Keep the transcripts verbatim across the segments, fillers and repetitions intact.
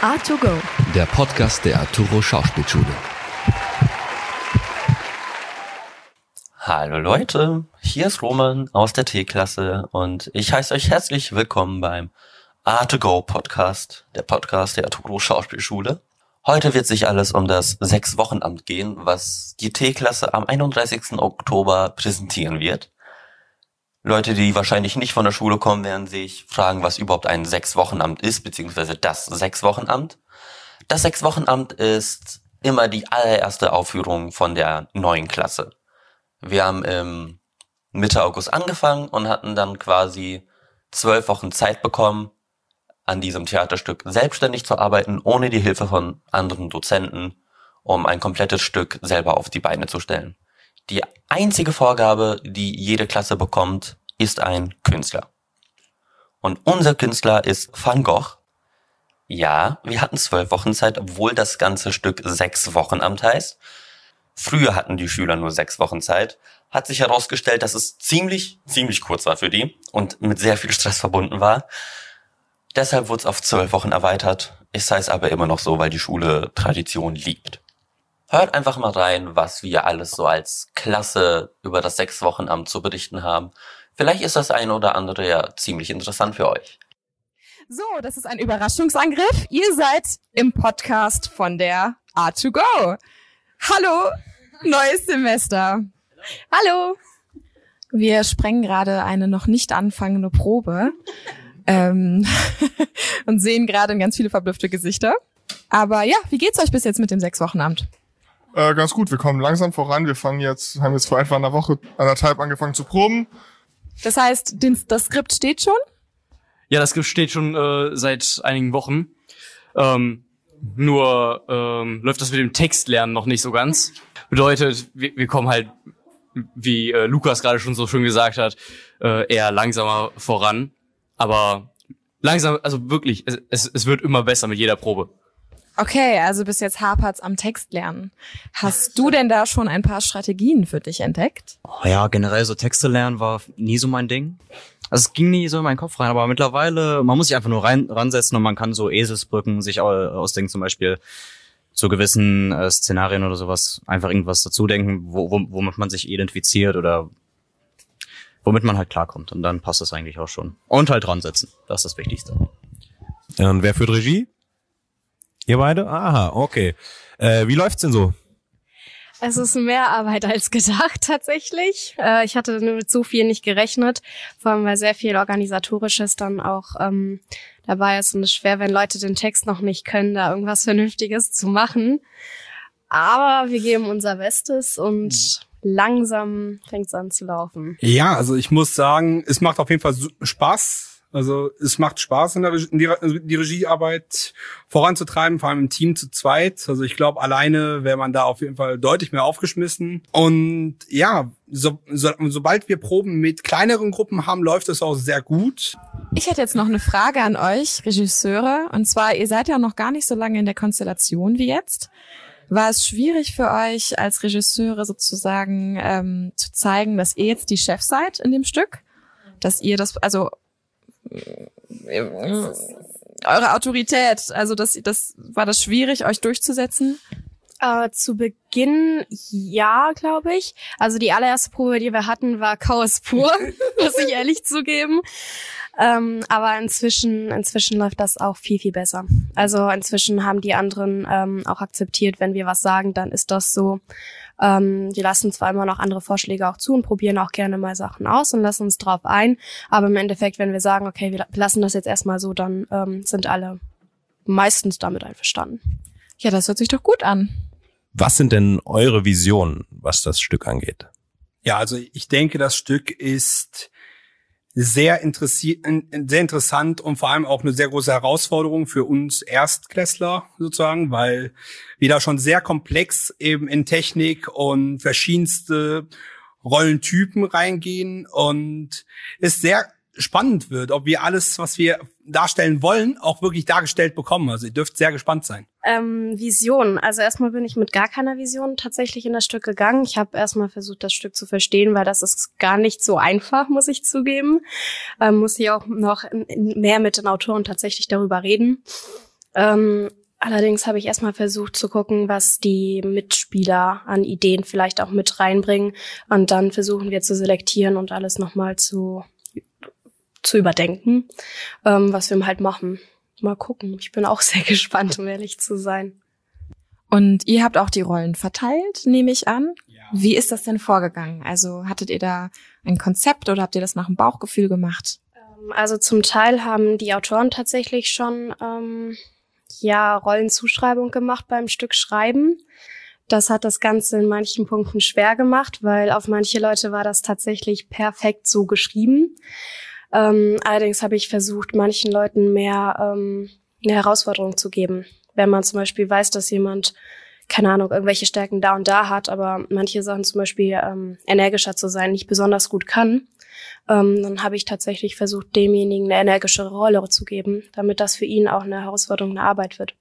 A to Go, der Podcast der Arturo Schauspielschule. Hallo Leute, hier ist Roman aus der T-Klasse und ich heiße euch herzlich willkommen beim A to Go Podcast, der Podcast der Arturo Schauspielschule. Heute wird sich alles um das Sechs-Wochen-Amt gehen, was die T-Klasse am einunddreißigsten Oktober präsentieren wird. Leute, die wahrscheinlich nicht von der Schule kommen, werden sich fragen, was überhaupt ein Sechs-Wochen-Amt ist, beziehungsweise das Sechs-Wochen-Amt. Das Sechs-Wochen-Amt ist immer die allererste Aufführung von der neuen Klasse. Wir haben im Mitte August angefangen und hatten dann quasi zwölf Wochen Zeit bekommen, an diesem Theaterstück selbstständig zu arbeiten, ohne die Hilfe von anderen Dozenten, um ein komplettes Stück selber auf die Beine zu stellen. Die einzige Vorgabe, die jede Klasse bekommt, ist ein Künstler. Und unser Künstler ist Van Gogh. Ja, wir hatten zwölf Wochen Zeit, obwohl das ganze Stück sechs Wochen-Amt heißt. Früher hatten die Schüler nur sechs Wochen Zeit. Hat sich herausgestellt, dass es ziemlich, ziemlich kurz war für die und mit sehr viel Stress verbunden war. Deshalb wurde es auf zwölf Wochen erweitert. Es heißt aber immer noch so, weil die Schule Tradition liebt. Hört einfach mal rein, was wir alles so als Klasse über das Sechs-Wochen-Amt zu berichten haben. Vielleicht ist das eine oder andere ja ziemlich interessant für euch. So, das ist ein Überraschungsangriff. Ihr seid im Podcast von der A to Go. Hallo, neues Semester. Hallo. Wir sprengen gerade eine noch nicht anfangende Probe ähm, und sehen gerade ganz viele verblüffte Gesichter. Aber ja, wie geht's euch bis jetzt mit dem Sechs-Wochen-Amt? Äh, ganz gut, wir kommen langsam voran. Wir fangen jetzt, haben jetzt vor etwa einer Woche, anderthalb angefangen zu proben. Das heißt, den, das Skript steht schon? Ja, das Skript steht schon äh, seit einigen Wochen. Ähm, nur ähm, läuft das mit dem Textlernen noch nicht so ganz. Bedeutet, wir, wir kommen halt, wie äh, Lukas gerade schon so schön gesagt hat, äh, eher langsamer voran. Aber langsam, also wirklich, es, es, es wird immer besser mit jeder Probe. Okay, also bis jetzt hapert's am Textlernen. Hast du denn da schon ein paar Strategien für dich entdeckt? Oh ja, generell so Texte lernen war nie so mein Ding. Also es ging nie so in meinen Kopf rein, aber mittlerweile, man muss sich einfach nur rein ransetzen und man kann so Eselsbrücken sich ausdenken, zum Beispiel zu gewissen äh, Szenarien oder sowas, einfach irgendwas dazu denken, wo, wo, womit man sich identifiziert oder womit man halt klarkommt. Und dann passt das eigentlich auch schon. Und halt dran setzen, das ist das Wichtigste. Und wer führt Regie? Ihr beide? Aha, okay. Äh, wie läuft's denn so? Es ist mehr Arbeit als gedacht tatsächlich. Äh, ich hatte mit so viel nicht gerechnet, vor allem weil sehr viel Organisatorisches dann auch ähm, dabei ist und es ist schwer, wenn Leute den Text noch nicht können, da irgendwas Vernünftiges zu machen. Aber wir geben unser Bestes und langsam fängt es an zu laufen. Ja, also ich muss sagen, es macht auf jeden Fall Spaß. Also es macht Spaß, in der Regie, in die, die Regiearbeit voranzutreiben, vor allem im Team zu zweit. Also ich glaube, alleine wäre man da auf jeden Fall deutlich mehr aufgeschmissen. Und ja, so, so, sobald wir Proben mit kleineren Gruppen haben, läuft es auch sehr gut. Ich hätte jetzt noch eine Frage an euch, Regisseure. Und zwar, ihr seid ja noch gar nicht so lange in der Konstellation wie jetzt. War es schwierig für euch als Regisseure sozusagen ähm, zu zeigen, dass ihr jetzt die Chef seid in dem Stück? Dass ihr das, also eure Autorität, also das, das war das schwierig, euch durchzusetzen? Äh, zu Beginn ja, glaube ich. Also die allererste Probe, die wir hatten, war Chaos pur, muss ich ehrlich zugeben. Ähm, aber inzwischen, inzwischen läuft das auch viel, viel besser. Also inzwischen haben die anderen ähm, auch akzeptiert, wenn wir was sagen, dann ist das so. Ähm, die lassen zwar immer noch andere Vorschläge auch zu und probieren auch gerne mal Sachen aus und lassen uns drauf ein. Aber im Endeffekt, wenn wir sagen, okay, wir lassen das jetzt erstmal so, dann ähm, sind alle meistens damit einverstanden. Ja, das hört sich doch gut an. Was sind denn eure Visionen, was das Stück angeht? Ja, also ich denke, das Stück ist sehr interessiert, sehr interessant und vor allem auch eine sehr große Herausforderung für uns Erstklässler sozusagen, weil wir da schon sehr komplex eben in Technik und verschiedenste Rollentypen reingehen und es sehr spannend wird, ob wir alles, was wir darstellen wollen, auch wirklich dargestellt bekommen. Also ihr dürft sehr gespannt sein. Ähm, Vision. Also erstmal bin ich mit gar keiner Vision tatsächlich in das Stück gegangen. Ich habe erstmal versucht, das Stück zu verstehen, weil das ist gar nicht so einfach, muss ich zugeben. Ähm, muss ich auch noch mehr mit den Autoren tatsächlich darüber reden. Ähm, allerdings habe ich erstmal versucht zu gucken, was die Mitspieler an Ideen vielleicht auch mit reinbringen. Und dann versuchen wir zu selektieren und alles nochmal zu, zu überdenken, ähm, was wir halt machen. Mal gucken. Ich bin auch sehr gespannt, um ehrlich zu sein. Und ihr habt auch die Rollen verteilt, nehme ich an. Ja. Wie ist das denn vorgegangen? Also hattet ihr da ein Konzept oder habt ihr das nach dem Bauchgefühl gemacht? Also zum Teil haben die Autoren tatsächlich schon ähm, ja Rollenzuschreibung gemacht beim Stück Schreiben. Das hat das Ganze in manchen Punkten schwer gemacht, weil auf manche Leute war das tatsächlich perfekt so geschrieben. Ähm, allerdings habe ich versucht, manchen Leuten mehr ähm, eine Herausforderung zu geben. Wenn man zum Beispiel weiß, dass jemand, keine Ahnung, irgendwelche Stärken da und da hat, aber manche Sachen zum Beispiel ähm, energischer zu sein nicht besonders gut kann, ähm, dann habe ich tatsächlich versucht, demjenigen eine energischere Rolle zu geben, damit das für ihn auch eine Herausforderung, eine Arbeit wird.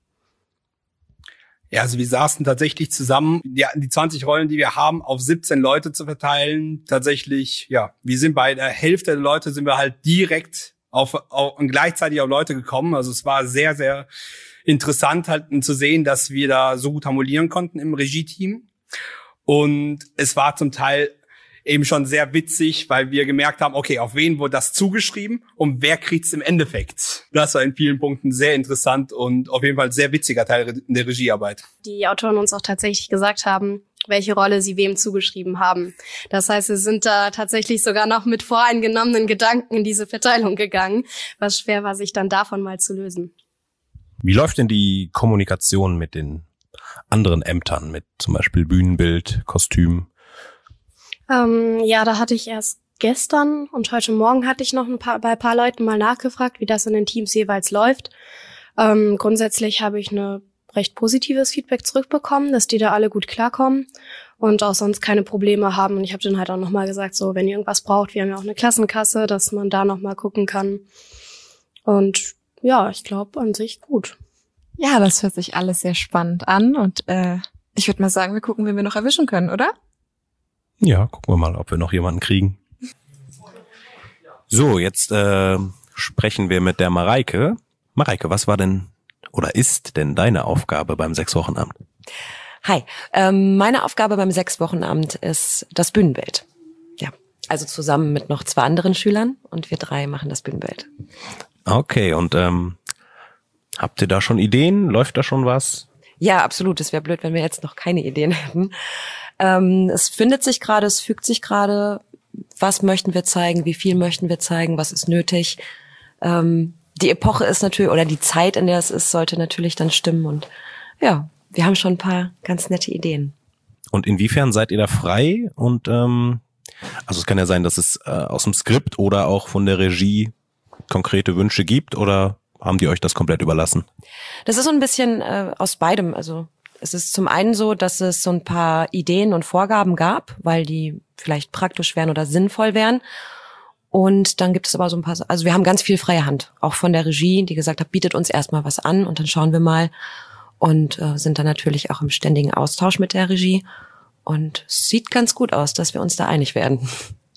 Ja, also wir saßen tatsächlich zusammen, ja, die zwanzig Rollen, die wir haben, auf siebzehn Leute zu verteilen. Tatsächlich, ja, wir sind bei der Hälfte der Leute sind wir halt direkt auf, auf und gleichzeitig auf Leute gekommen. Also es war sehr, sehr interessant halt zu sehen, dass wir da so gut harmonieren konnten im Regie-Team. Und es war zum Teil eben schon sehr witzig, weil wir gemerkt haben, okay, auf wen wurde das zugeschrieben und wer kriegt's im Endeffekt? Das war in vielen Punkten sehr interessant und auf jeden Fall ein sehr witziger Teil der Regiearbeit. Die Autoren uns auch tatsächlich gesagt haben, welche Rolle sie wem zugeschrieben haben. Das heißt, sie sind da tatsächlich sogar noch mit voreingenommenen Gedanken in diese Verteilung gegangen, was schwer war, sich dann davon mal zu lösen. Wie läuft denn die Kommunikation mit den anderen Ämtern, mit zum Beispiel Bühnenbild, Kostüm? Ähm, ja, da hatte ich erst gestern und heute Morgen hatte ich noch ein paar, bei ein paar Leuten mal nachgefragt, wie das in den Teams jeweils läuft. Ähm, grundsätzlich habe ich eine recht positives Feedback zurückbekommen, dass die da alle gut klarkommen und auch sonst keine Probleme haben. Und ich habe dann halt auch nochmal gesagt, so, wenn ihr irgendwas braucht, wir haben ja auch eine Klassenkasse, dass man da nochmal gucken kann. Und ja, ich glaube an sich gut. Ja, das hört sich alles sehr spannend an und äh, ich würde mal sagen, wir gucken, wen wir noch erwischen können, oder? Ja, gucken wir mal, ob wir noch jemanden kriegen. So, jetzt äh, sprechen wir mit der Mareike. Mareike, was war denn oder ist denn deine Aufgabe beim Sechswochenamt? Hi, ähm, meine Aufgabe beim Sechswochenamt ist das Bühnenbild. Ja, also zusammen mit noch zwei anderen Schülern und wir drei machen das Bühnenbild. Okay, und ähm, habt ihr da schon Ideen? Läuft da schon was? Ja, absolut. Es wäre blöd, wenn wir jetzt noch keine Ideen hätten. Ähm, es findet sich gerade, es fügt sich gerade. Was möchten wir zeigen? Wie viel möchten wir zeigen? Was ist nötig? Ähm, die Epoche ist natürlich, oder die Zeit, in der es ist, sollte natürlich dann stimmen. Und ja, wir haben schon ein paar ganz nette Ideen. Und inwiefern seid ihr da frei? Und ähm, also es kann ja sein, dass es äh, aus dem Skript oder auch von der Regie konkrete Wünsche gibt, oder haben die euch das komplett überlassen? Das ist so ein bisschen äh, aus beidem. Also es ist zum einen so, dass es so ein paar Ideen und Vorgaben gab, weil die vielleicht praktisch wären oder sinnvoll wären. Und dann gibt es aber so ein paar, also wir haben ganz viel freie Hand, auch von der Regie, die gesagt hat, bietet uns erstmal was an und dann schauen wir mal. Und äh, sind dann natürlich auch im ständigen Austausch mit der Regie. Und es sieht ganz gut aus, dass wir uns da einig werden.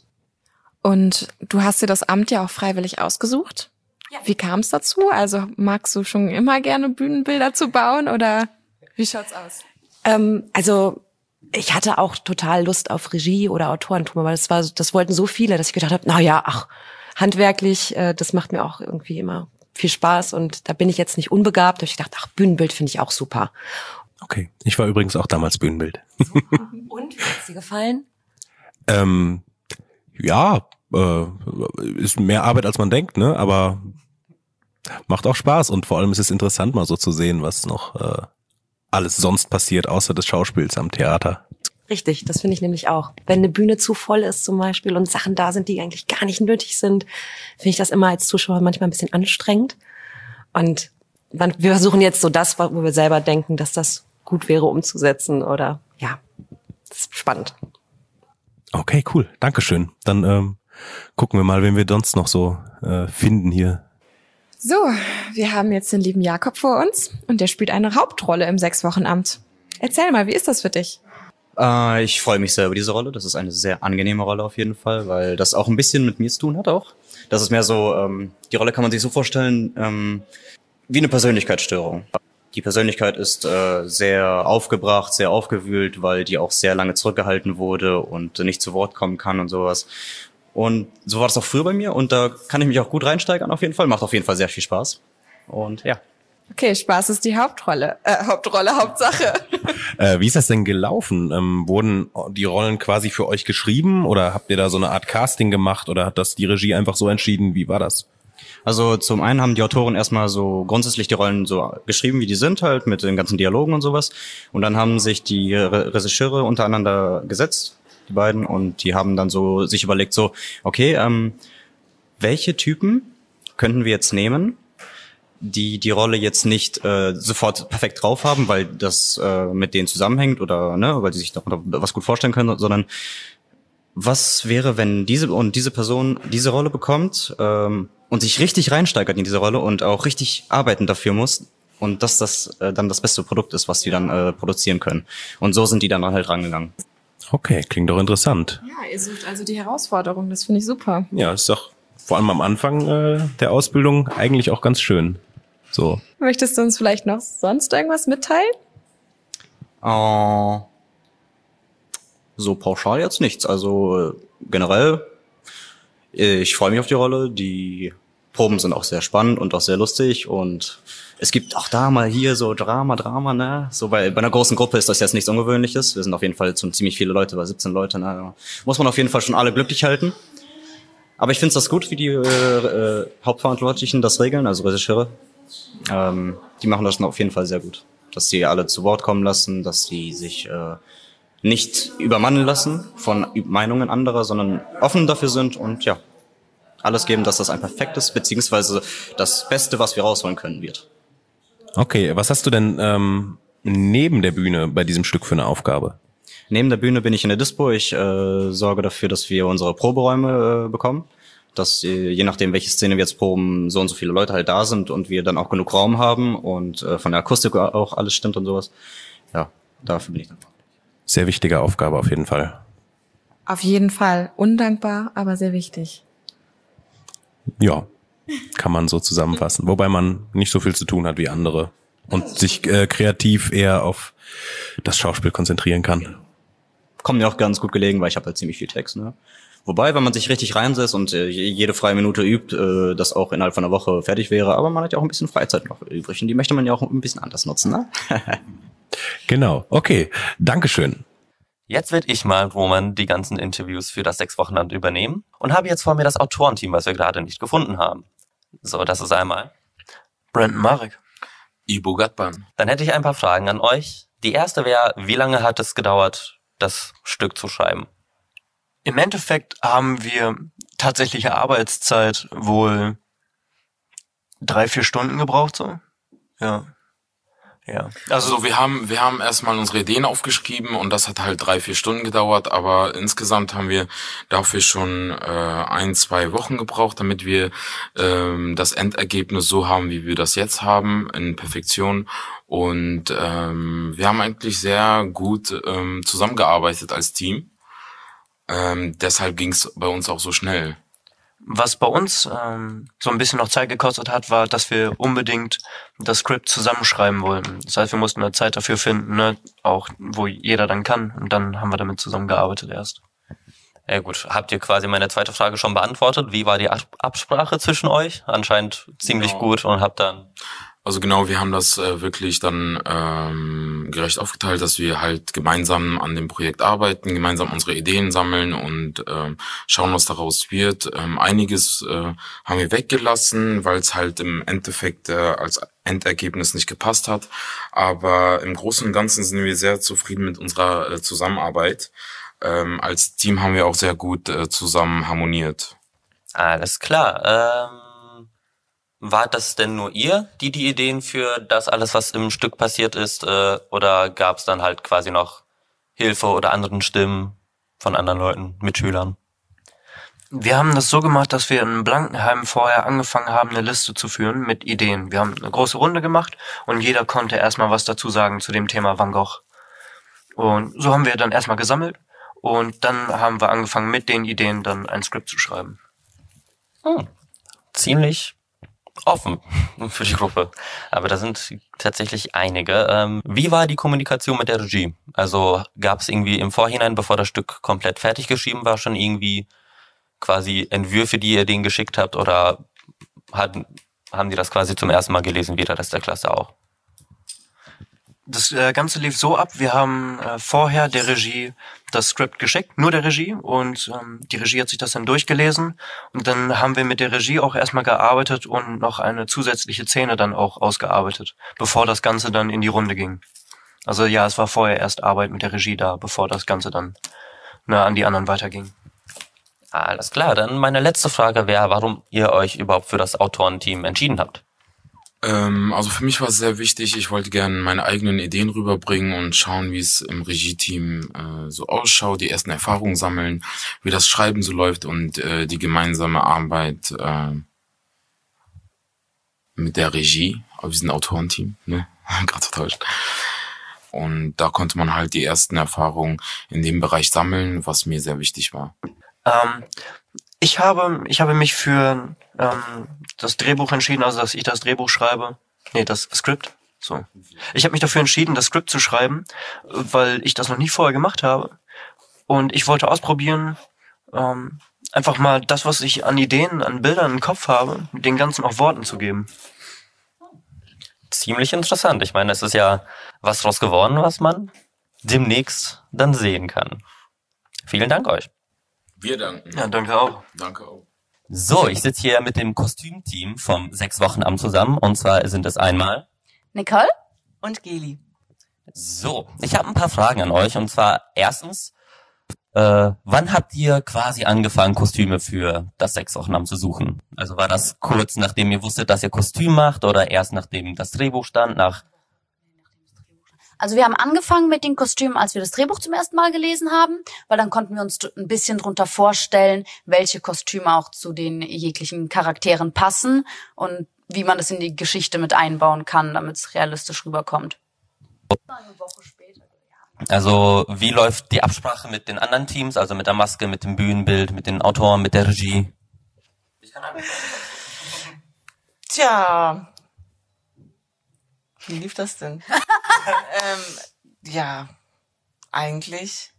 Und du hast dir das Amt ja auch freiwillig ausgesucht. Ja. Wie kam es dazu? Also magst du schon immer gerne Bühnenbilder zu bauen oder wie schaut's aus? Ähm, also ich hatte auch total Lust auf Regie oder Autorentum, aber das war, das wollten so viele, dass ich gedacht habe, na ja, ach, handwerklich, äh, das macht mir auch irgendwie immer viel Spaß und da bin ich jetzt nicht unbegabt. Da habe ich gedacht, ach, Bühnenbild finde ich auch super. Okay, ich war übrigens auch damals Bühnenbild. Und, wie hat's dir gefallen? ähm, ja, äh, ist mehr Arbeit als man denkt, ne? Aber macht auch Spaß und vor allem ist es interessant, mal so zu sehen, was noch äh, alles sonst passiert, außer des Schauspiels am Theater. Richtig, das finde ich nämlich auch. Wenn eine Bühne zu voll ist zum Beispiel und Sachen da sind, die eigentlich gar nicht nötig sind, finde ich das immer als Zuschauer manchmal ein bisschen anstrengend. Und wir versuchen jetzt so das, wo wir selber denken, dass das gut wäre umzusetzen oder ja, das ist spannend. Okay, cool. Dankeschön. Dann ähm, gucken wir mal, wen wir sonst noch so äh, finden hier. So, wir haben jetzt den lieben Jakob vor uns und der spielt eine Hauptrolle im Sechswochenamt. Erzähl mal, wie ist das für dich? Äh, ich freue mich sehr über diese Rolle. Das ist eine sehr angenehme Rolle auf jeden Fall, weil das auch ein bisschen mit mir zu tun hat auch. Das ist mehr so, ähm, die Rolle kann man sich so vorstellen, ähm, wie eine Persönlichkeitsstörung. Die Persönlichkeit ist äh, sehr aufgebracht, sehr aufgewühlt, weil die auch sehr lange zurückgehalten wurde und nicht zu Wort kommen kann und sowas. Und so war das auch früher bei mir und da kann ich mich auch gut reinsteigern auf jeden Fall. Macht auf jeden Fall sehr viel Spaß. Und ja. Okay, Spaß ist die Hauptrolle. Äh, Hauptrolle, Hauptsache. Äh, wie ist das denn gelaufen? Ähm, wurden die Rollen quasi für euch geschrieben oder habt ihr da so eine Art Casting gemacht oder hat das die Regie einfach so entschieden? Wie war das? Also zum einen haben die Autoren erstmal so grundsätzlich die Rollen so geschrieben, wie die sind halt, mit den ganzen Dialogen und sowas. Und dann haben sich die Re- Regisseure untereinander gesetzt, die beiden, und die haben dann so sich überlegt, so, okay, ähm, welche Typen könnten wir jetzt nehmen, die die Rolle jetzt nicht äh, sofort perfekt drauf haben, weil das äh, mit denen zusammenhängt oder ne, weil die sich darunter was gut vorstellen können, sondern was wäre, wenn diese und diese Person diese Rolle bekommt ähm, und sich richtig reinsteigert in diese Rolle und auch richtig arbeiten dafür muss und dass das äh, dann das beste Produkt ist, was die dann äh, produzieren können. Und so sind die dann halt rangegangen. Okay, klingt doch interessant. Ja, ihr sucht also die Herausforderung, das finde ich super. Ja, ist doch vor allem am Anfang äh, der Ausbildung eigentlich auch ganz schön. So. Möchtest du uns vielleicht noch sonst irgendwas mitteilen? Uh, so pauschal jetzt nichts. Also äh, generell, ich freue mich auf die Rolle. Die Proben sind auch sehr spannend und auch sehr lustig. Und es gibt auch da mal hier so Drama, Drama, ne? So bei, bei einer großen Gruppe ist das jetzt nichts Ungewöhnliches. Wir sind auf jeden Fall schon ziemlich viele Leute, bei siebzehn Leute. Ne? Muss man auf jeden Fall schon alle glücklich halten. Aber ich finde es das gut, wie die äh, äh, Hauptverantwortlichen das regeln, also Regisseure. Ähm, die machen das auf jeden Fall sehr gut. Dass sie alle zu Wort kommen lassen, dass sie sich äh, nicht übermannen lassen von Meinungen anderer, sondern offen dafür sind und ja, alles geben, dass das ein perfektes, beziehungsweise das Beste, was wir rausholen können, wird. Okay, was hast du denn ähm, neben der Bühne bei diesem Stück für eine Aufgabe? Neben der Bühne bin ich in der Dispo. Ich äh, sorge dafür, dass wir unsere Proberäume äh, bekommen. Dass äh, je nachdem, welche Szene wir jetzt proben, so und so viele Leute halt da sind und wir dann auch genug Raum haben und äh, von der Akustik auch alles stimmt und sowas. Ja, dafür bin ich dankbar. Sehr wichtige Aufgabe auf jeden Fall. Auf jeden Fall. Undankbar, aber sehr wichtig. Ja, kann man so zusammenfassen. Wobei man nicht so viel zu tun hat wie andere und sich äh, kreativ eher auf das Schauspiel konzentrieren kann. Kommt mir auch ganz gut gelegen, weil ich habe halt ziemlich viel Text, ne? Wobei, wenn man sich richtig reinsetzt und äh, jede freie Minute übt, äh, das auch innerhalb von einer Woche fertig wäre, aber man hat ja auch ein bisschen Freizeit noch übrig und die möchte man ja auch ein bisschen anders nutzen, ne? Genau, okay, Dankeschön. Jetzt werde ich mal, Roman, die ganzen Interviews für das Sechs-Wochenland übernehmen und habe jetzt vor mir das Autorenteam, was wir gerade nicht gefunden haben. So, das ist einmal Brandon Marek, Ibo Gatban. Dann hätte ich ein paar Fragen an euch. Die erste wäre, wie lange hat es gedauert, das Stück zu schreiben? Im Endeffekt haben wir tatsächliche Arbeitszeit wohl drei, vier Stunden gebraucht, so. Ja. Ja. Also wir haben wir haben erstmal unsere Ideen aufgeschrieben und das hat halt drei, vier Stunden gedauert, aber insgesamt haben wir dafür schon äh, ein, zwei Wochen gebraucht, damit wir ähm, das Endergebnis so haben, wie wir das jetzt haben, in Perfektion. Und ähm, wir haben eigentlich sehr gut ähm, zusammengearbeitet als Team. Ähm, deshalb ging es bei uns auch so schnell. Was bei uns ähm, so ein bisschen noch Zeit gekostet hat, war, dass wir unbedingt das Skript zusammenschreiben wollten. Das heißt, wir mussten eine Zeit dafür finden, ne, auch wo jeder dann kann. Und dann haben wir damit zusammengearbeitet erst. Ja gut, habt ihr quasi meine zweite Frage schon beantwortet? Wie war die Absprache zwischen euch? Anscheinend ziemlich Genau. gut und habt dann... Also genau, wir haben das äh, wirklich dann ähm, gerecht aufgeteilt, dass wir halt gemeinsam an dem Projekt arbeiten, gemeinsam unsere Ideen sammeln und ähm, schauen, was daraus wird. Ähm, einiges äh, haben wir weggelassen, weil es halt im Endeffekt äh, als Endergebnis nicht gepasst hat. Aber im Großen und Ganzen sind wir sehr zufrieden mit unserer äh, Zusammenarbeit. Ähm, als Team haben wir auch sehr gut äh, zusammen harmoniert. Alles klar. Ähm, war das denn nur ihr, die die Ideen für das alles, was im Stück passiert ist, äh, oder gab es dann halt quasi noch Hilfe oder anderen Stimmen von anderen Leuten, Mitschülern? Wir haben das so gemacht, dass wir in Blankenheim vorher angefangen haben, eine Liste zu führen mit Ideen. Wir haben eine große Runde gemacht und jeder konnte erstmal was dazu sagen zu dem Thema Van Gogh. Und so haben wir dann erstmal gesammelt und dann haben wir angefangen, mit den Ideen dann ein Skript zu schreiben. Hm. Ziemlich offen für die Gruppe. Aber da sind tatsächlich einige. Ähm, wie war die Kommunikation mit der Regie? Also gab es irgendwie im Vorhinein, bevor das Stück komplett fertig geschrieben war, schon irgendwie quasi Entwürfe, die ihr denen geschickt habt? Oder hat, haben die das quasi zum ersten Mal gelesen, wie der Rest der Klasse auch? Das äh, Ganze lief so ab, wir haben äh, vorher der Regie das Skript geschickt, nur der Regie, und ähm, die Regie hat sich das dann durchgelesen, und dann haben wir mit der Regie auch erstmal gearbeitet und noch eine zusätzliche Szene dann auch ausgearbeitet, bevor das Ganze dann in die Runde ging. Also ja, es war vorher erst Arbeit mit der Regie da, bevor das Ganze dann na, an die anderen weiterging. Alles klar, dann meine letzte Frage wäre, warum ihr euch überhaupt für das Autorenteam entschieden habt. Ähm, also für mich war es sehr wichtig, ich wollte gerne meine eigenen Ideen rüberbringen und schauen, wie es im Regie-Team äh, so ausschaut, die ersten Erfahrungen sammeln, wie das Schreiben so läuft und äh, die gemeinsame Arbeit äh, mit der Regie, aber wir sind ein Autorenteam, ne? Gerade vertäuscht. Und da konnte man halt die ersten Erfahrungen in dem Bereich sammeln, was mir sehr wichtig war. Ähm, ich habe, ich habe mich für ähm, das Drehbuch entschieden, also dass ich das Drehbuch schreibe. Nee, das Skript. So. Ich habe mich dafür entschieden, das Skript zu schreiben, weil ich das noch nie vorher gemacht habe. Und ich wollte ausprobieren, ähm, einfach mal das, was ich an Ideen, an Bildern im Kopf habe, den Ganzen auch Worten zu geben. Ziemlich interessant. Ich meine, es ist ja was draus geworden, was man demnächst dann sehen kann. Vielen Dank euch. Wir danken. Ja, danke auch. Danke auch. So, ich sitze hier mit dem Kostümteam vom sechs Wochen Amt zusammen. Und zwar sind es einmal Nicole und Geli. So, ich habe ein paar Fragen an euch. Und zwar erstens, äh, wann habt ihr quasi angefangen, Kostüme für das sechs Wochen Amt zu suchen? Also war das kurz nachdem ihr wusstet, dass ihr Kostüm macht, oder erst nachdem das Drehbuch stand, nach... Also wir haben angefangen mit den Kostümen, als wir das Drehbuch zum ersten Mal gelesen haben, weil dann konnten wir uns ein bisschen drunter vorstellen, welche Kostüme auch zu den jeglichen Charakteren passen und wie man das in die Geschichte mit einbauen kann, damit es realistisch rüberkommt. Eine Woche später. Also wie läuft die Absprache mit den anderen Teams, also mit der Maske, mit dem Bühnenbild, mit den Autoren, mit der Regie? Tja, wie lief das denn? ähm, ja, eigentlich.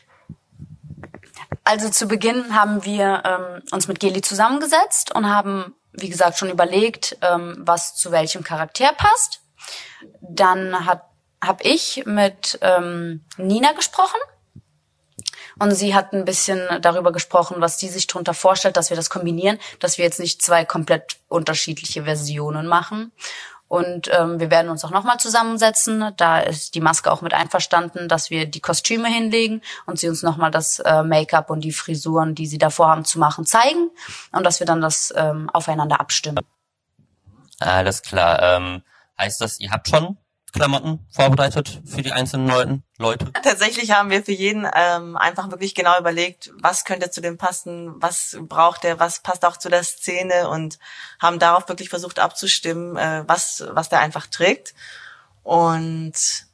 Also zu Beginn haben wir ähm, uns mit Geli zusammengesetzt und haben, wie gesagt, schon überlegt, ähm, was zu welchem Charakter passt. Dann hat habe ich mit ähm, Nina gesprochen. Und sie hat ein bisschen darüber gesprochen, was sie sich darunter vorstellt, dass wir das kombinieren, dass wir jetzt nicht zwei komplett unterschiedliche Versionen machen. Und ähm, wir werden uns auch nochmal zusammensetzen. Da ist die Maske auch mit einverstanden, dass wir die Kostüme hinlegen und sie uns nochmal das äh, Make-up und die Frisuren, die sie davor haben zu machen, zeigen. Und dass wir dann das ähm, aufeinander abstimmen. Alles klar. Ähm, heißt das, ihr habt schon Klamotten vorbereitet für die einzelnen Leuten, Leute? Tatsächlich haben wir für jeden ähm, einfach wirklich genau überlegt, was könnte zu dem passen, was braucht er, was passt auch zu der Szene, und haben darauf wirklich versucht abzustimmen, äh, was was der einfach trägt. Und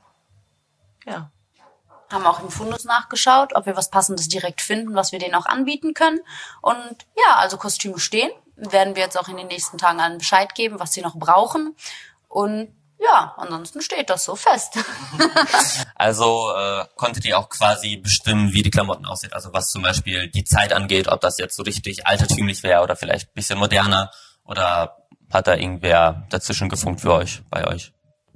ja. Haben auch im Fundus nachgeschaut, ob wir was Passendes direkt finden, was wir denen auch anbieten können. Und ja, also Kostüme stehen. Werden wir jetzt auch in den nächsten Tagen allen Bescheid geben, was sie noch brauchen. Und ja, ansonsten steht das so fest. Also äh, konntet ihr auch quasi bestimmen, wie die Klamotten aussehen? Also was zum Beispiel die Zeit angeht, ob das jetzt so richtig altertümlich wäre oder vielleicht ein bisschen moderner, oder hat da irgendwer dazwischen gefunkt für euch, bei euch?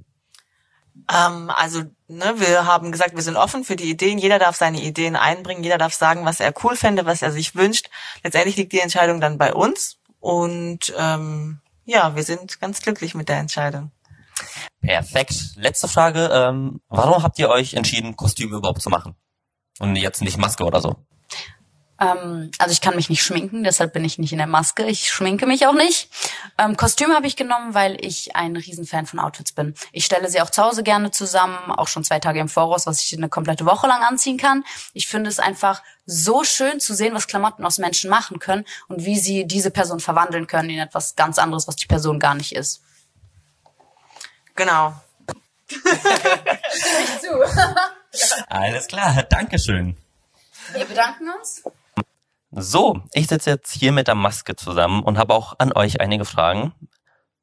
Ähm, also, ne, wir haben gesagt, wir sind offen für die Ideen. Jeder darf seine Ideen einbringen. Jeder darf sagen, was er cool fände, was er sich wünscht. Letztendlich liegt die Entscheidung dann bei uns. Und ähm, ja, wir sind ganz glücklich mit der Entscheidung. Perfekt. Letzte Frage. Ähm, warum habt ihr euch entschieden, Kostüme überhaupt zu machen? Und jetzt nicht Maske oder so? Ähm, also ich kann mich nicht schminken, deshalb bin ich nicht in der Maske. Ich schminke mich auch nicht. Ähm, Kostüme habe ich genommen, weil ich ein Riesenfan von Outfits bin. Ich stelle sie auch zu Hause gerne zusammen, auch schon zwei Tage im Voraus, was ich eine komplette Woche lang anziehen kann. Ich finde es einfach so schön zu sehen, was Klamotten aus Menschen machen können und wie sie diese Person verwandeln können in etwas ganz anderes, was die Person gar nicht ist. Genau. Nicht zu. Alles klar, Dankeschön. Wir bedanken uns. So, ich sitze jetzt hier mit der Maske zusammen und habe auch an euch einige Fragen.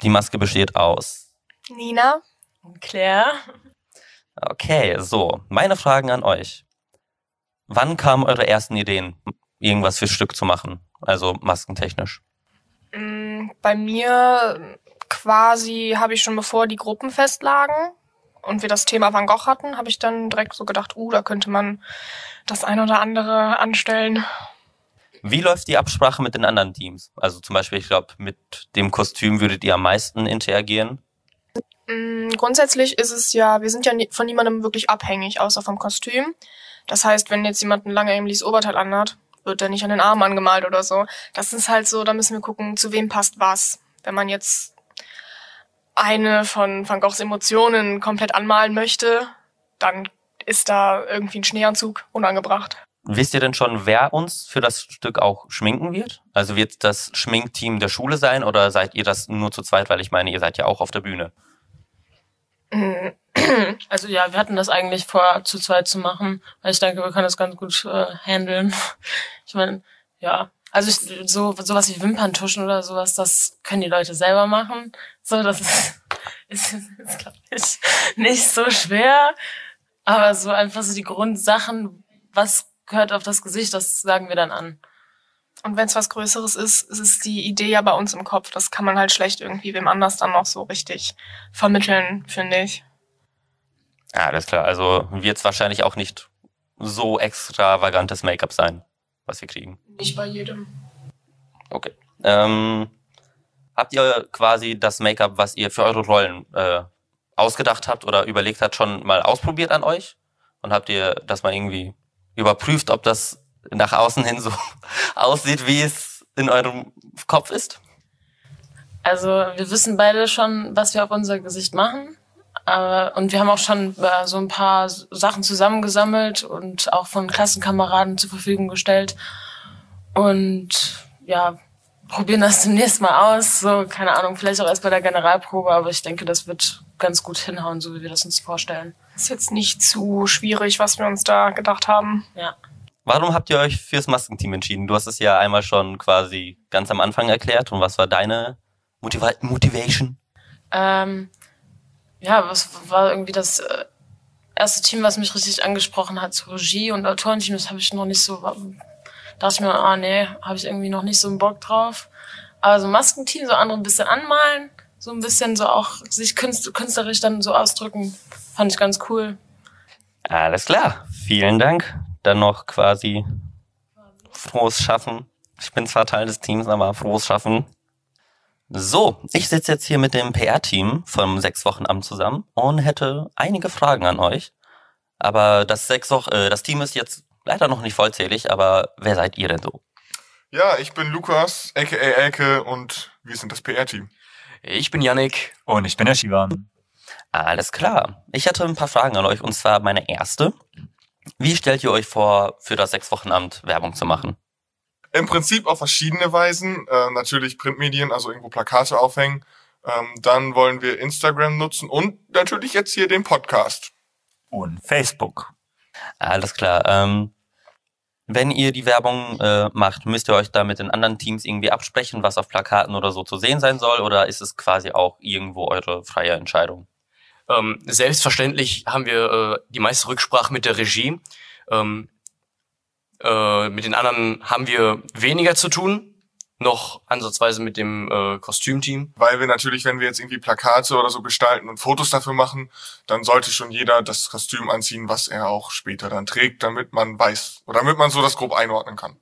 Die Maske besteht aus... Nina und Claire. Okay, so. Meine Fragen an euch. Wann kamen eure ersten Ideen, irgendwas fürs Stück zu machen? Also maskentechnisch. Bei mir quasi habe ich schon, bevor die Gruppen festlagen und wir das Thema Van Gogh hatten, habe ich dann direkt so gedacht, uh, da könnte man das ein oder andere anstellen. Wie läuft die Absprache mit den anderen Teams? Also zum Beispiel, ich glaube, mit dem Kostüm würdet ihr am meisten interagieren. Grundsätzlich ist es ja, wir sind ja von niemandem wirklich abhängig, außer vom Kostüm. Das heißt, wenn jetzt jemand ein lange Emilys Oberteil anhat, wird der nicht an den Armen angemalt oder so. Das ist halt so, da müssen wir gucken, zu wem passt was. Wenn man jetzt eine von Van Goghs Emotionen komplett anmalen möchte, dann ist da irgendwie ein Schneeanzug unangebracht. Wisst ihr denn schon, wer uns für das Stück auch schminken wird? Also wird das Schminkteam der Schule sein oder seid ihr das nur zu zweit? Weil ich meine, ihr seid ja auch auf der Bühne. Also ja, wir hatten das eigentlich vor, zu zweit zu machen, weil ich denke, wir können das ganz gut äh, handeln. Ich meine, ja, also ich, so sowas wie Wimperntuschen oder sowas, das können die Leute selber machen. So, das ist, ist, ist glaube ich, nicht so schwer. Aber so einfach so die Grundsachen, was gehört auf das Gesicht, das sagen wir dann an. Und wenn es was Größeres ist, ist es die Idee ja bei uns im Kopf. Das kann man halt schlecht irgendwie wem anders dann noch so richtig vermitteln, finde ich. Ja, alles klar. Also wird es wahrscheinlich auch nicht so extravagantes Make-up sein, was wir kriegen. Nicht bei jedem. Okay. Ähm, habt ihr quasi das Make-up, was ihr für eure Rollen äh, ausgedacht habt oder überlegt habt, schon mal ausprobiert an euch? Und habt ihr das mal irgendwie überprüft, ob das nach außen hin so aussieht, wie es in eurem Kopf ist? Also wir wissen beide schon, was wir auf unser Gesicht machen. Äh, und wir haben auch schon äh, so ein paar Sachen zusammengesammelt und auch von Klassenkameraden zur Verfügung gestellt. Und ja, probieren das demnächst mal aus. So, keine Ahnung, vielleicht auch erst bei der Generalprobe, aber ich denke, das wird ganz gut hinhauen, so wie wir das uns vorstellen. Ist jetzt nicht zu schwierig, was wir uns da gedacht haben. Ja. Warum habt ihr euch fürs Maskenteam entschieden? Du hast es ja einmal schon quasi ganz am Anfang erklärt. Und was war deine Motiva- Motivation? Ähm, ja, was war irgendwie das äh, erste Team, was mich richtig angesprochen hat, so Regie und Autorenteam, das habe ich noch nicht so, dachte ich mir, ah nee, habe ich irgendwie noch nicht so einen Bock drauf. Aber so Maskenteam, so andere ein bisschen anmalen, so ein bisschen so auch sich künst- künstlerisch dann so ausdrücken, fand ich ganz cool. Alles klar, vielen Dank. Dann noch quasi frohes Schaffen. Ich bin zwar Teil des Teams, aber frohes Schaffen. So, ich sitze jetzt hier mit dem P R-Team vom sechs Wochen Amt zusammen und hätte einige Fragen an euch. Aber das sechs Wochen, äh, das Team ist jetzt leider noch nicht vollzählig, aber wer seid ihr denn so? Ja, ich bin Lukas, aka Elke, und wir sind das P R-Team. Ich bin Yannick und ich bin der Shivan. Alles klar. Ich hätte ein paar Fragen an euch und zwar meine erste. Wie stellt ihr euch vor, für das sechs Wochen Amt Werbung zu machen? Im Prinzip auf verschiedene Weisen. Äh, natürlich Printmedien, also irgendwo Plakate aufhängen. Ähm, dann wollen wir Instagram nutzen und natürlich jetzt hier den Podcast. Und Facebook. Alles klar. Ähm, wenn ihr die Werbung äh, macht, müsst ihr euch da mit den anderen Teams irgendwie absprechen, was auf Plakaten oder so zu sehen sein soll? Oder ist es quasi auch irgendwo eure freie Entscheidung? Ähm, selbstverständlich haben wir äh, die meiste Rücksprache mit der Regie. Ähm, äh, mit den anderen haben wir weniger zu tun, noch ansatzweise mit dem äh, Kostümteam. Weil wir natürlich, wenn wir jetzt irgendwie Plakate oder so gestalten und Fotos dafür machen, dann sollte schon jeder das Kostüm anziehen, was er auch später dann trägt, damit man weiß, oder damit man so das grob einordnen kann.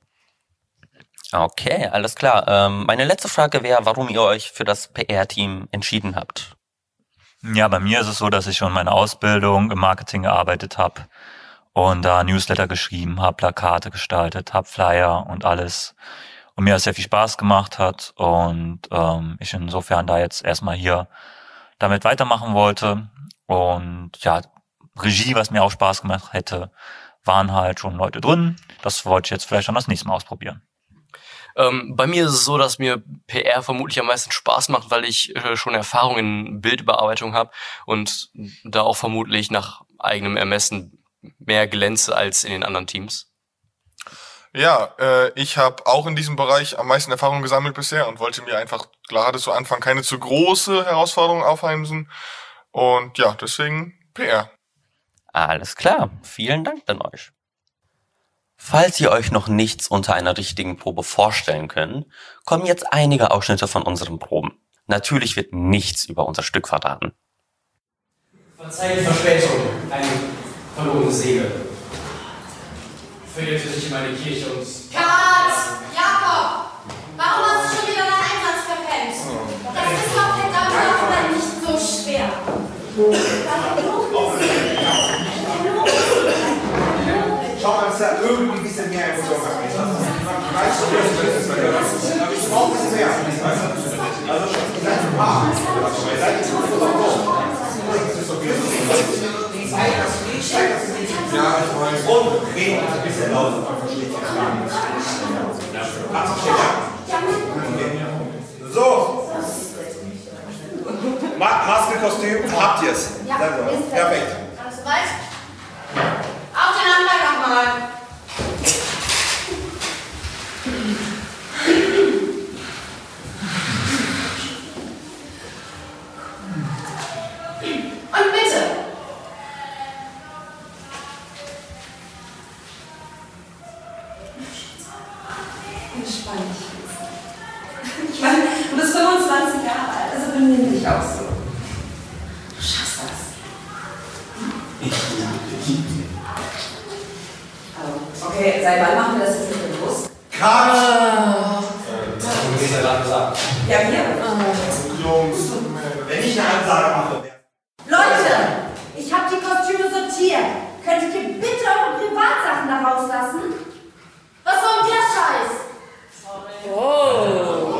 Okay, alles klar. Ähm, meine letzte Frage wäre, warum ihr euch für das P R-Team entschieden habt. Ja, bei mir ist es so, dass ich schon meine Ausbildung im Marketing gearbeitet habe und da Newsletter geschrieben habe, Plakate gestaltet habe, Flyer und alles. Und mir das sehr viel Spaß gemacht hat und ähm, ich insofern da jetzt erstmal hier damit weitermachen wollte. Und ja, Regie, was mir auch Spaß gemacht hätte, waren halt schon Leute drin. Das wollte ich jetzt vielleicht schon das nächste Mal ausprobieren. Ähm, bei mir ist es so, dass mir P R vermutlich am meisten Spaß macht, weil ich äh, schon Erfahrung in Bildüberarbeitung habe und da auch vermutlich nach eigenem Ermessen mehr glänze als in den anderen Teams. Ja, äh, ich habe auch in diesem Bereich am meisten Erfahrung gesammelt bisher und wollte mir einfach gerade zu Anfang keine zu große Herausforderung aufheimsen. Und ja, deswegen P R. Alles klar, vielen Dank an euch. Falls ihr euch noch nichts unter einer richtigen Probe vorstellen könnt, kommen jetzt einige Ausschnitte von unseren Proben. Natürlich wird nichts über unser Stück verraten. Verzeiht die Verspätung, eine verlorene Seele. Verirrte sich in meine Kirche und... Kat! Jakob! Warum hast du schon wieder deinen Einsatz verpennt? Das ist doch verdammt nochmal nicht so schwer. Schau mal, dass da irgendwie ein bisschen mehr Emotion hat. Ich weiß schon, dass das ist, aber ich brauche ein bisschen mehr. Also schon, ihr seid ein Paar. Ihr seid jetzt gut auf Boden. Das ist okay. Zeig das nicht, zeig das nicht. Ja, ich weiß. Und reden ein bisschen lauter, man versteht ja gar nichts. So. Maske, Kostüm, habt ihr es? Ja, perfekt. Alles soweit? Auf den Anfang nochmal. Und bitte. Entspann dich. Ich meine, du bist fünfundzwanzig Jahre alt, also benimm dich auch so. Du schaffst das. Okay, seit wann machen wir das jetzt nicht bewusst? Cut! Du gehst ja gerade gesagt. Ja, wir. Jungs, wenn ich eine Ansage mache. Leute, ich habe die Kostüme sortiert. Könntet ihr bitte eure Privatsachen da rauslassen? Was soll denn der Scheiß? Oh.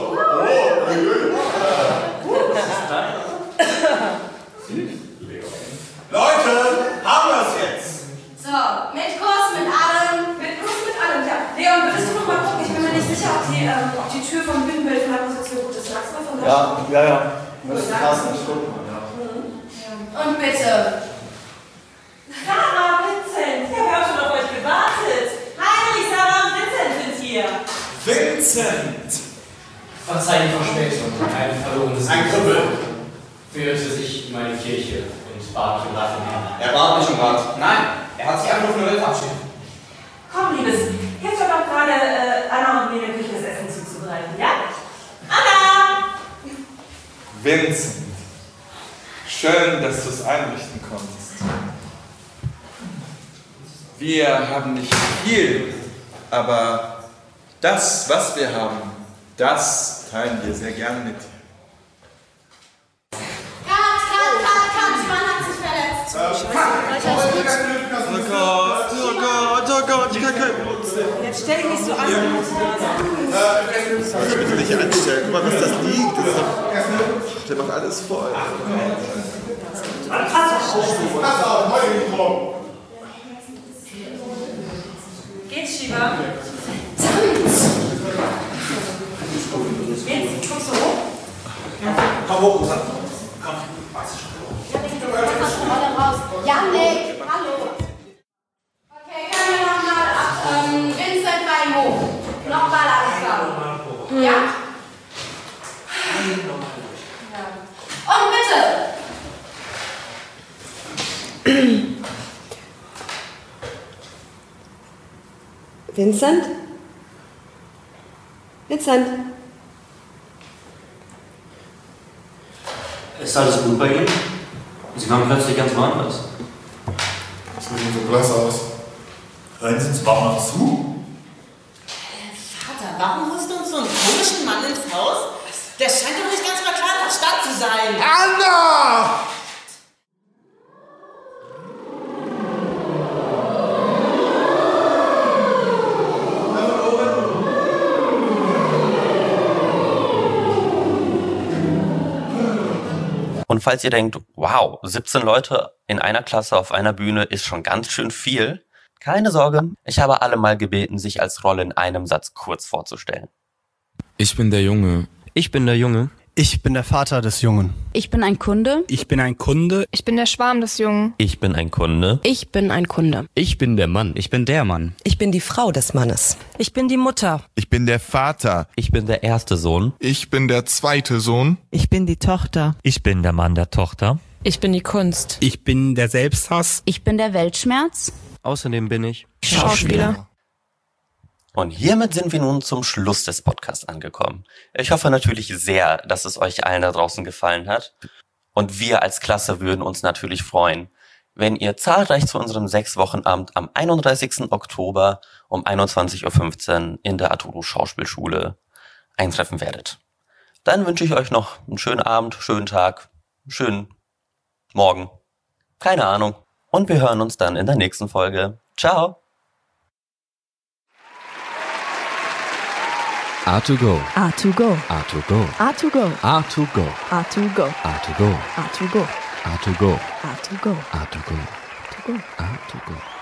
Leute, haben wir es jetzt? So, mit Kuss, mit allem. Mit Kuss, mit allem, ja. Leon, würdest du noch mal gucken? Ich bin mir nicht sicher, ob die, ähm, ob die Tür vom Bühnenbild von der Position gut ist. Magst du mal von da? Ja, ja, ja. Müssen passen, ich gucke mal, ja. Und bitte. Sarah, Vincent, ja, wir haben schon auf euch gewartet. Heinrich, Sarah und Vincent sind hier. Vincent! Verzeiht die Verspätung, ein verlorenes Seele. Ein Kribbel. Verirrte sich in meine Kirche und bat mich um Rat von mir. Er bat mich um Rat. Nein, er hat sich einfach nur Welt verabschiedet. Komm, Liebes, hilf doch doch gerade äh, Anna und mir in der Küche das Essen zuzubereiten, ja? Anna! Vincent, schön, dass du es einrichten konntest. Wir haben nicht viel, aber das, was wir haben, das teilen wir sehr gerne mit. Kat, Kat, Kat, Kat, Mann hat sich verletzt. Oh Gott, oh Gott, oh Gott, ich kann kein... Jetzt stell dich nicht so an. Bitte nicht anstellen, guck mal, was das liegt. Das ist doch, der macht alles voll. Geht's, Shiva? Geht's? Kommst du hoch? Komm hoch, Susanne. Komm. Janik, hallo. Okay, können wir nochmal ab. Ähm, Vincent Bein hoch. Nochmal anfangen. Mhm. Ja? Und bitte. Vincent? Vincent? Ist alles gut bei Ihnen? Sie waren plötzlich ganz woanders. Das sieht so blass aus. Hören Sie uns überhaupt noch zu? Vater, warum holst du uns so einen komischen Mann ins Haus? Der scheint doch nicht ganz bei klarem Verstand zu sein. Anna! Und falls ihr denkt, wow, siebzehn Leute in einer Klasse auf einer Bühne ist schon ganz schön viel, keine Sorge, ich habe alle mal gebeten, sich als Rolle in einem Satz kurz vorzustellen. Ich bin der Junge. Ich bin der Junge. Ich bin der Vater des Jungen. Ich bin ein Kunde. Ich bin ein Kunde. Ich bin der Schwarm des Jungen. Ich bin ein Kunde. Ich bin ein Kunde. Ich bin der Mann. Ich bin der Mann. Ich bin die Frau des Mannes. Ich bin die Mutter. Ich bin der Vater. Ich bin der erste Sohn. Ich bin der zweite Sohn. Ich bin die Tochter. Ich bin der Mann der Tochter. Ich bin die Kunst. Ich bin der Selbsthass. Ich bin der Weltschmerz. Außerdem bin ich Schauspieler. Und hiermit sind wir nun zum Schluss des Podcasts angekommen. Ich hoffe natürlich sehr, dass es euch allen da draußen gefallen hat. Und wir als Klasse würden uns natürlich freuen, wenn ihr zahlreich zu unserem Sechs-Wochen-Abend am einunddreißigsten Oktober um einundzwanzig Uhr fünfzehn in der Arturo Schauspielschule eintreffen werdet. Dann wünsche ich euch noch einen schönen Abend, schönen Tag, schönen Morgen. Keine Ahnung. Und wir hören uns dann in der nächsten Folge. Ciao! A to go. A to go. A to go. A to go. A to go. A to go. A to go. A to go. A to go. A to go. A to go. To go. A to go.